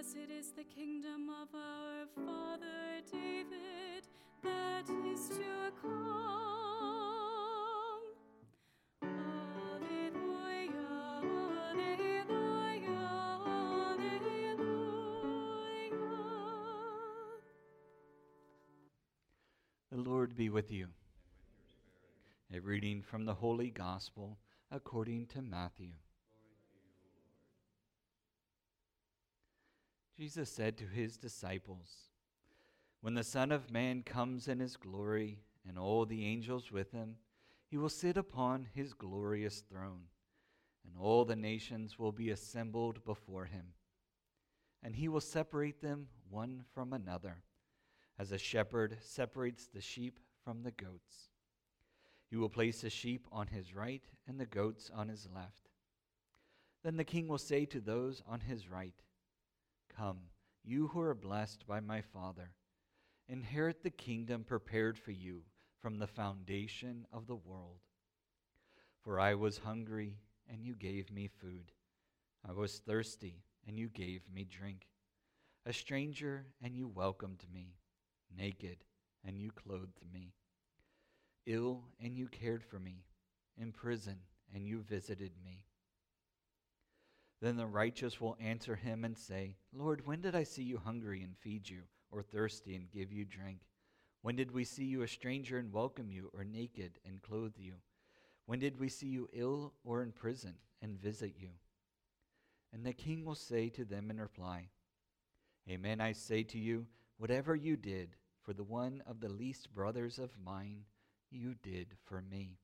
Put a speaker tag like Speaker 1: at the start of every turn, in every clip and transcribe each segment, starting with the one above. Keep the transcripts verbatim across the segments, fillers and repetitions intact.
Speaker 1: Blessed is the kingdom of our father David that is to come. Alleluia, alleluia, alleluia.
Speaker 2: The Lord be with you. A reading from the Holy Gospel according to Matthew. Jesus said to his disciples, "When the Son of Man comes in his glory, and all the angels with him, he will sit upon his glorious throne, and all the nations will be assembled before him. And he will separate them one from another, as a shepherd separates the sheep from the goats. He will place the sheep on his right and the goats on his left. Then the king will say to those on his right, 'Come, you who are blessed by my Father, inherit the kingdom prepared for you from the foundation of the world. For I was hungry, and you gave me food. I was thirsty, and you gave me drink. A stranger, and you welcomed me. Naked, and you clothed me. Ill, and you cared for me. In prison, and you visited me.' Then the righteous will answer him and say, 'Lord, when did I see you hungry and feed you, or thirsty and give you drink? When did we see you a stranger and welcome you, or naked and clothe you? When did we see you ill or in prison and visit you?' And the king will say to them in reply, 'Amen, I say to you, whatever you did for the one of the least brothers of mine, you did for me.'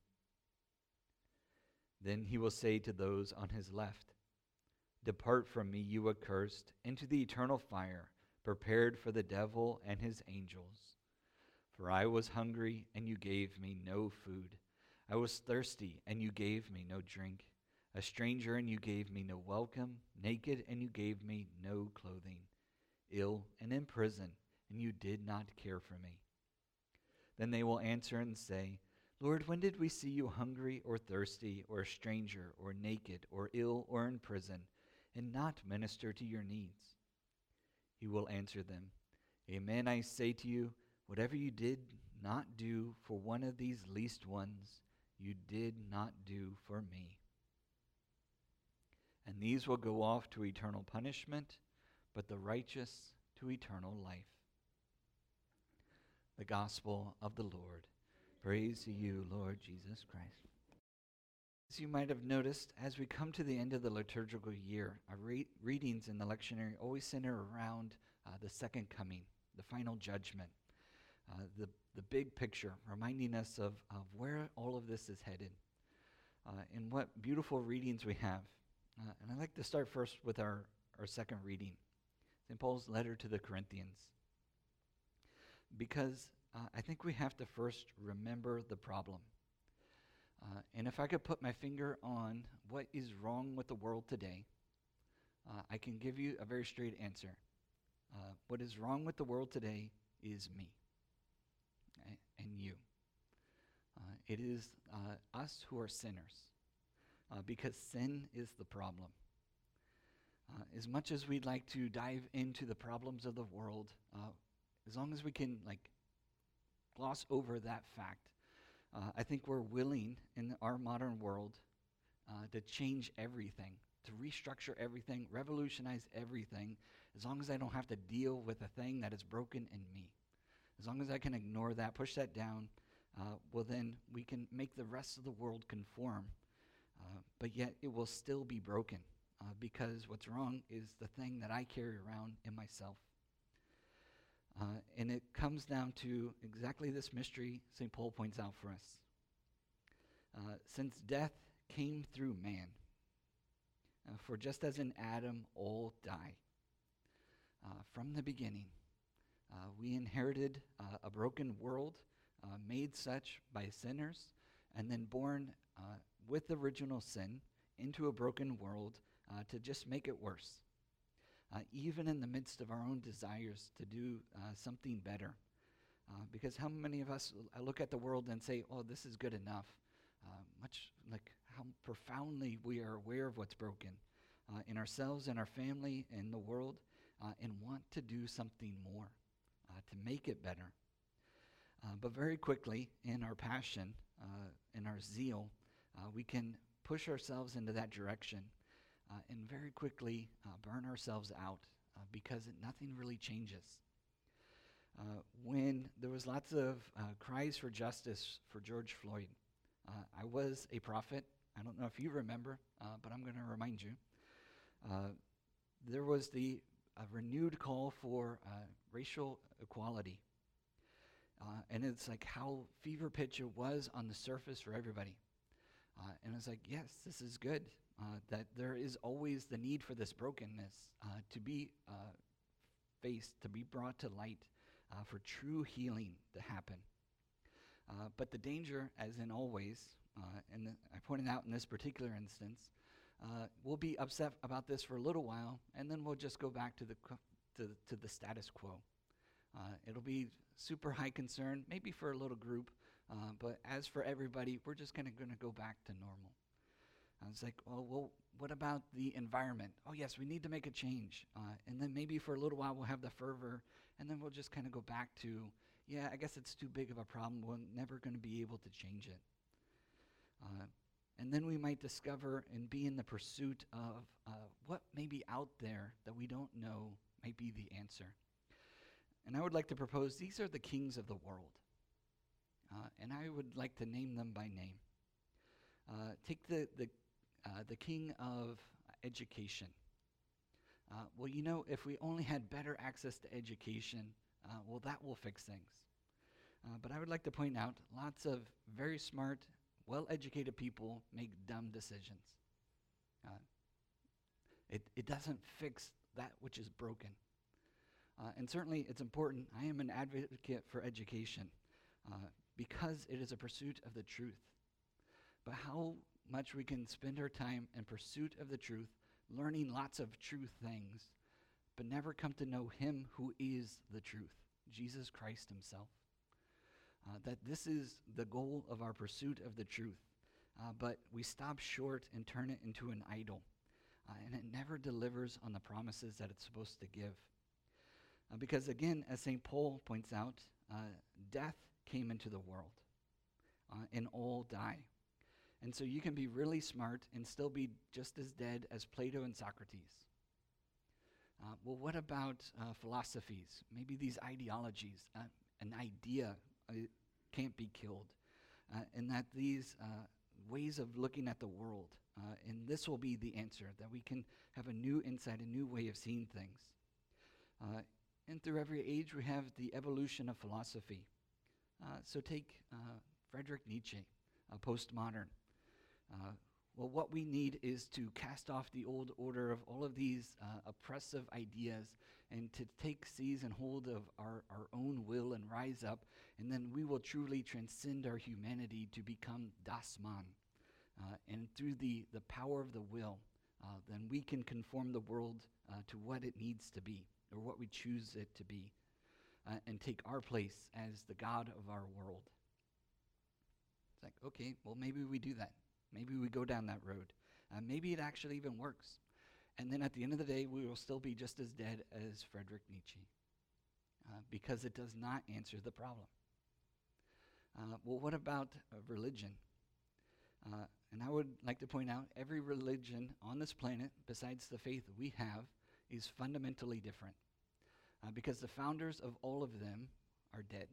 Speaker 2: Then he will say to those on his left, 'Depart from me, you accursed, into the eternal fire, prepared for the devil and his angels. For I was hungry, and you gave me no food. I was thirsty, and you gave me no drink. A stranger, and you gave me no welcome. Naked, and you gave me no clothing. Ill and in prison, and you did not care for me.' Then they will answer and say, 'Lord, when did we see you hungry or thirsty or a stranger or naked or ill or in prison, and not minister to your needs?' He will answer them, 'Amen, I say to you, whatever you did not do for one of these least ones, you did not do for me.' And these will go off to eternal punishment, but the righteous to eternal life." The Gospel of the Lord. Praise to you, Lord Jesus Christ. As you might have noticed, as we come to the end of the liturgical year, our re- readings in the lectionary always center around uh, the second coming, the final judgment, uh, the, the big picture, reminding us of, of where all of this is headed, uh, and what beautiful readings we have. Uh, and I'd like to start first with our, our second reading, Saint Paul's letter to the Corinthians, because uh, I think we have to first remember the problem. Uh, and if I could put my finger on what is wrong with the world today, uh, I can give you a very straight answer. Uh, what is wrong with the world today is me, okay, and you. Uh, it is uh, us who are sinners, uh, because sin is the problem. Uh, as much as we'd like to dive into the problems of the world, uh, as long as we can like gloss over that fact, Uh, I think we're willing in our modern world uh, to change everything, to restructure everything, revolutionize everything, as long as I don't have to deal with a thing that is broken in me. As long as I can ignore that, push that down, uh, well then we can make the rest of the world conform, uh, but yet it will still be broken uh, because what's wrong is the thing that I carry around in myself. Uh, and it comes down to exactly this mystery Saint Paul points out for us. Uh, since death came through man, uh, for just as in Adam all die, uh, from the beginning, uh, we inherited uh, a broken world uh, made such by sinners, and then born uh, with original sin into a broken world uh, to just make it worse. Uh, even in the midst of our own desires to do uh, something better. Uh, because how many of us look at the world and say, oh, this is good enough? Uh, much like how profoundly we are aware of what's broken uh, in ourselves, in our family, in the world. uh, and want to do something more uh, to make it better. Uh, but very quickly, in our passion, uh, in our zeal, uh, we can push ourselves into that direction uh, and very quickly uh, burn ourselves out uh, because it, nothing really changes. Uh, when there was lots of uh, cries for justice for George Floyd, uh, I was a prophet. I don't know if you remember, uh, but I'm going to remind you. Uh, there was the uh, renewed call for uh, racial equality. Uh, and it's like how fever pitch it was on the surface for everybody. Uh, and it's like, yes, this is good, uh, that there is always the need for this brokenness uh, to be uh, faced, to be brought to light, uh, for true healing to happen. Uh, but the danger, as in always, uh, and th- I pointed out in this particular instance, uh, we'll be upset about this for a little while, and then we'll just go back to the co- to, to the status quo. Uh, it'll be super high concern, maybe for a little group, uh, but as for everybody, we're just kind of going to go back to normal. I was like, oh, well, what about the environment? Oh, yes, we need to make a change. Uh, and then maybe for a little while we'll have the fervor, and then we'll just kind of go back to, yeah, I guess it's too big of a problem. We're never going to be able to change it. Uh, and then we might discover and be in the pursuit of uh, what may be out there that we don't know might be the answer. And I would like to propose these are the kings of the world. Uh, and I would like to name them by name. Uh, take the, the, uh, the king of education. Uh, well, you know, if we only had better access to education, uh, well, that will fix things. Uh, but I would like to point out lots of very smart, well-educated people make dumb decisions. Uh, it, it doesn't fix that which is broken. Uh, and certainly it's important. I am an advocate for education uh, because it is a pursuit of the truth. But how much we can spend our time in pursuit of the truth, learning lots of true things, but never come to know him who is the truth, Jesus Christ himself. Uh, that this is the goal of our pursuit of the truth, uh, but we stop short and turn it into an idol, uh, and it never delivers on the promises that it's supposed to give. Uh, because again, as Saint Paul points out, uh, death came into the world, uh, and all die. And so you can be really smart and still be just as dead as Plato and Socrates. Uh, well, what about uh, philosophies? Maybe these ideologies, uh, an idea uh, can't be killed, uh, and that these uh, ways of looking at the world, uh, and this will be the answer, that we can have a new insight, a new way of seeing things. Uh, and through every age, we have the evolution of philosophy. Uh, so take uh, Friedrich Nietzsche, a postmodern. Uh, well, what we need is to cast off the old order of all of these uh, oppressive ideas and to take, seize, and hold of our, our own will and rise up, and then we will truly transcend our humanity to become Das Mann. Uh, and through the, the power of the will, uh, then we can conform the world uh, to what it needs to be, or what we choose it to be, uh, and take our place as the God of our world. It's like, okay, well, maybe we do that. Maybe we go down that road. Uh, maybe it actually even works. And then at the end of the day, we will still be just as dead as Friedrich Nietzsche, uh, because it does not answer the problem. Uh, well, what about uh, religion? Uh, and I would like to point out every religion on this planet, besides the faith we have, is fundamentally different, uh, because the founders of all of them are dead.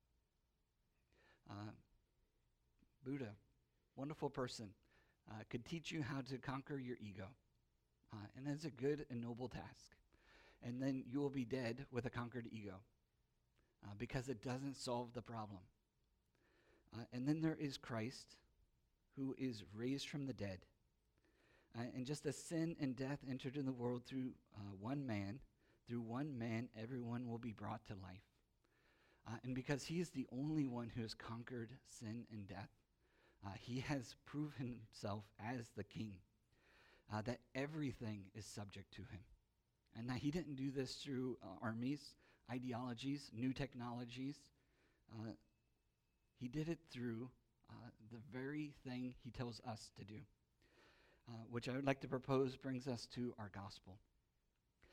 Speaker 2: Uh, Buddha, wonderful person, uh, could teach you how to conquer your ego. Uh, and that's a good and noble task. And then you will be dead with a conquered ego, uh, because it doesn't solve the problem. Uh, and then there is Christ, who is raised from the dead. Uh, and just as sin and death entered in the world through uh, one man, through one man everyone will be brought to life. Uh, and because he is the only one who has conquered sin and death, Uh, he has proven himself as the king, uh, that everything is subject to him, and that he didn't do this through uh, armies, ideologies, new technologies. Uh, he did it through uh, the very thing he tells us to do, uh, which I would like to propose brings us to our gospel.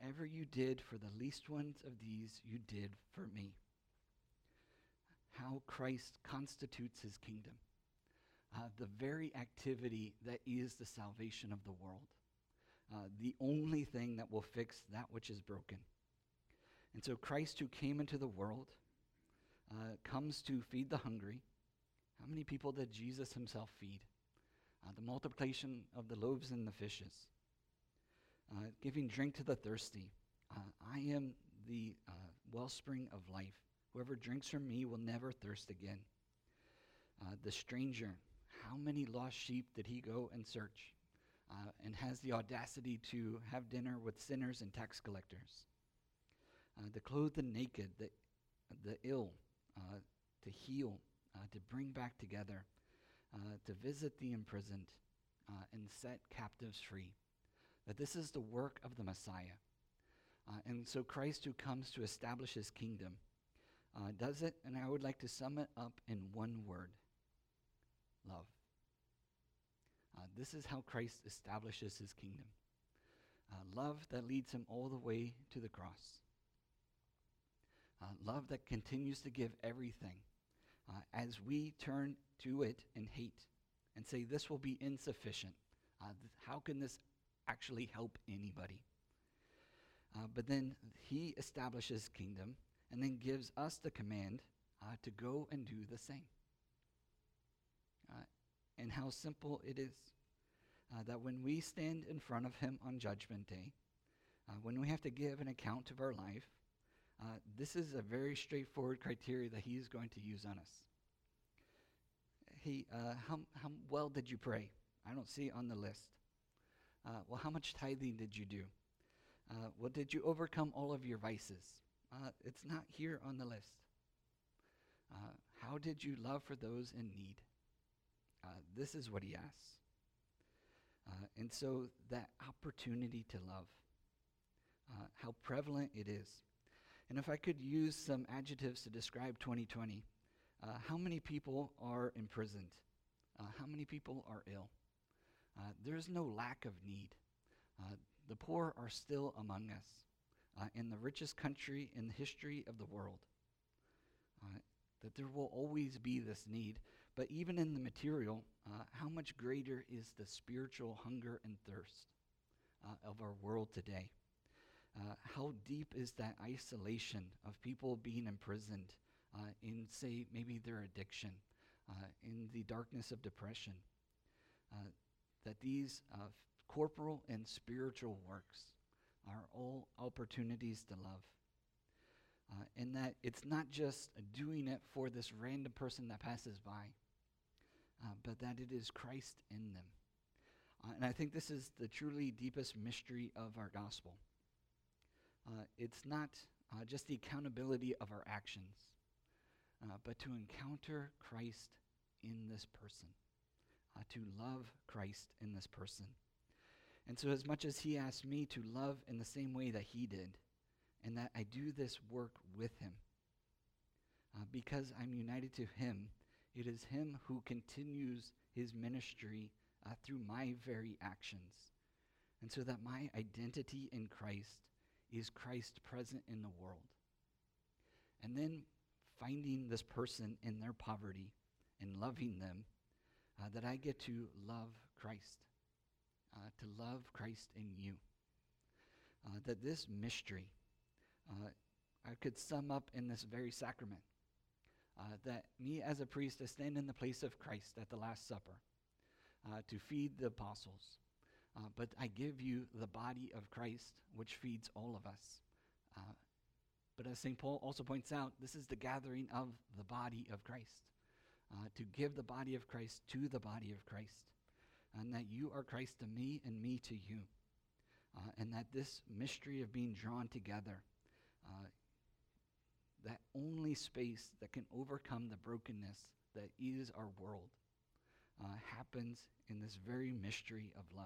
Speaker 2: whatever you did for the least ones of these, you did for me. How Christ constitutes his kingdom. Uh, the very activity that is the salvation of the world. Uh, the only thing that will fix that which is broken. And so Christ, who came into the world, uh, comes to feed the hungry. How many people did Jesus himself feed? Uh, the multiplication of the loaves and the fishes. Uh, giving drink to the thirsty. Uh, I am the uh, wellspring of life. Whoever drinks from me will never thirst again. Uh, the stranger, how many lost sheep did he go and search? Uh, and has the audacity to have dinner with sinners and tax collectors. Uh, the clothed and naked, the, the ill, uh, to heal, uh, to bring back together, uh, to visit the imprisoned, uh, and set captives free. That this is the work of the Messiah. Uh, and so Christ, who comes to establish his kingdom, uh, does it, and I would like to sum it up in one word: love. Uh, this is how Christ establishes his kingdom. Uh, love that leads him all the way to the cross. Uh, love that continues to give everything uh, as we turn to it in hate and say this will be insufficient. Uh, th- how can this actually help anybody? Uh, but then he establishes kingdom and then gives us the command uh, to go and do the same. Uh, and how simple it is. Uh, that when we stand in front of him on Judgment Day, uh, when we have to give an account of our life, uh, this is a very straightforward criteria that he is going to use on us. Hey, uh, how, how well did you pray? I don't see it on the list. Uh, well, how much tithing did you do? Uh, well, did you overcome all of your vices? Uh, it's not here on the list. Uh, how did you love for those in need? Uh, this is what he asks. Uh, and so that opportunity to love, uh, how prevalent it is. And if I could use some adjectives to describe twenty twenty, uh, how many people are imprisoned? Uh, how many people are ill? Uh, there's no lack of need. Uh, the poor are still among us uh, in the richest country in the history of the world. Uh, that there will always be this need. But even in the material, uh, how much greater is the spiritual hunger and thirst uh, of our world today? Uh, how deep is that isolation of people being imprisoned uh, in, say, maybe their addiction, uh, in the darkness of depression? Uh, that these uh, corporal and spiritual works are all opportunities to love. Uh, and that it's not just uh, doing it for this random person that passes by, uh, but that it is Christ in them. Uh, and I think this is the truly deepest mystery of our gospel. Uh, it's not uh, just the accountability of our actions, uh, but to encounter Christ in this person, uh, to love Christ in this person. And so as much as he asked me to love in the same way that he did, and that I do this work with him, uh, because I'm united to him, it is him who continues his ministry uh, through my very actions. And so that my identity in Christ is Christ present in the world. And then finding this person in their poverty and loving them, uh, that I get to love Christ, uh, to love Christ in you. Uh, that this mystery, uh, I could sum up in this very sacrament. Uh, that me as a priest, I stand in the place of Christ at the Last Supper uh, to feed the apostles. Uh, but I give you the body of Christ, which feeds all of us. Uh, but as Saint Paul also points out, this is the gathering of the body of Christ, uh, to give the body of Christ to the body of Christ, and that you are Christ to me and me to you, uh, and that this mystery of being drawn together, uh, that only space that can overcome the brokenness that is our world, uh, happens in this very mystery of love.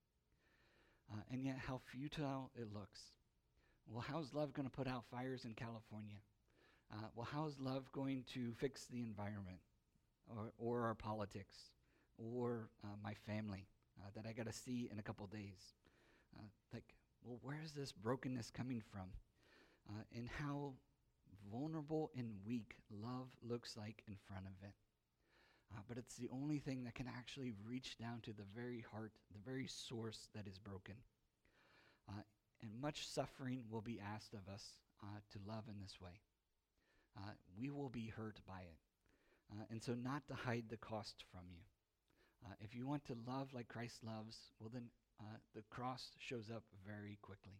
Speaker 2: Uh, and yet how futile it looks. Well, how's love going to put out fires in California? Uh, well, how's love going to fix the environment or, or our politics or uh, my family uh, that I got to see in a couple days? Uh, like, well, where is this brokenness coming from? Uh, and how vulnerable and weak love looks like in front of it. Uh, but it's the only thing that can actually reach down to the very heart, the very source that is broken. Uh, and much suffering will be asked of us uh, to love in this way. Uh, we will be hurt by it. Uh, and so not to hide the cost from you. Uh, if you want to love like Christ loves, well then uh, the cross shows up very quickly.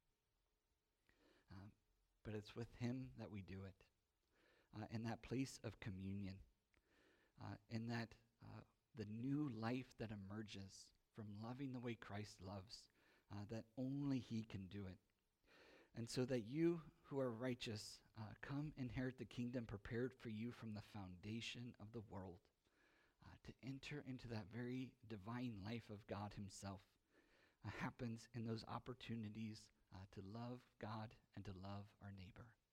Speaker 2: Um, but it's with him that we do it. Uh, in that place of communion. Uh, in that uh, the new life that emerges from loving the way Christ loves, uh, that only he can do it. And so that you who are righteous uh, come inherit the kingdom prepared for you from the foundation of the world, uh, to enter into that very divine life of God himself uh, happens in those opportunities uh, to love God and to love our neighbor.